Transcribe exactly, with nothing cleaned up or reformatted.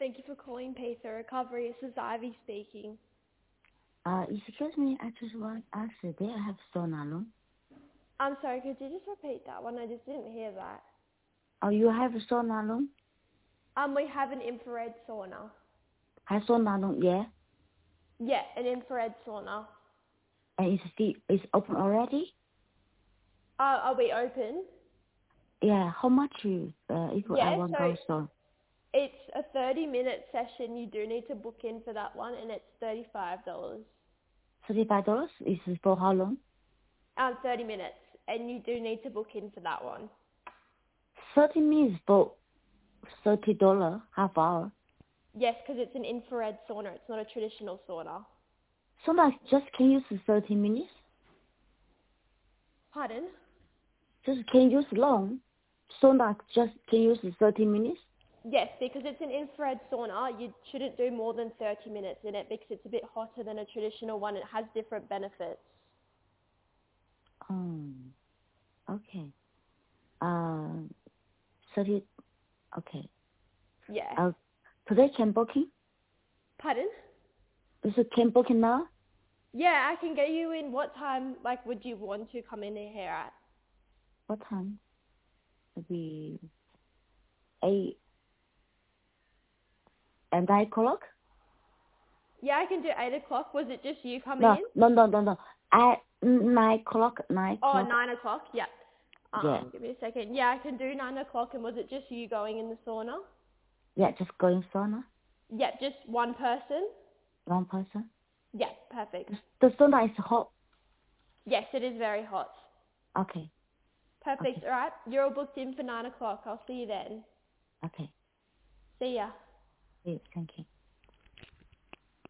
Thank you for calling Pizza Recovery. This is Ivy speaking. Uh, excuse me, I just want to ask, do you have sauna room? I'm sorry, could you just repeat that one? I just didn't hear that. Oh, you have a sauna room? Um, we have an infrared sauna. Have sauna room, yeah? Yeah, an infrared sauna. And it's still, it's open already? Uh, are we open? Yeah, how much you, uh, if I Yeah, want to so go so? it's a thirty minute session. You do need to book in for that one, and it's thirty-five dollars. thirty-five dollars is for how long? Um, thirty minutes, and you do need to book in for that one. thirty minutes for thirty dollars, half hour. Yes, because it's an infrared sauna. It's not a traditional sauna. Sauna just can use thirty minutes? Pardon? Just can use long? Sauna just can use thirty minutes? Yes, because it's an infrared sauna, you shouldn't do more than thirty minutes in it because it's a bit hotter than a traditional one. It has different benefits. Um, okay. Uh, thirty, okay. Yeah. Uh, today can booking? Pardon? Is it can booking now? Yeah, I can get you in. What time, like, would you want to come in here at? What time? Maybe eight and nine o'clock? Yeah, I can do eight o'clock. Was it just you coming No, in? no, no, no, no. At nine o'clock, nine Oh, o'clock. nine o'clock? Yeah. Yeah, Um, give me a second. Yeah, I can do nine o'clock. And was it just you going in the sauna? yeah. Just going sauna. Yeah, just one person? One person. Yeah, perfect. The sauna is hot. Yes, it is very hot. Okay, Perfect. okay, All right. You're all booked in for nine o'clock. I'll see you then. okay. See ya. Yeah, thank you.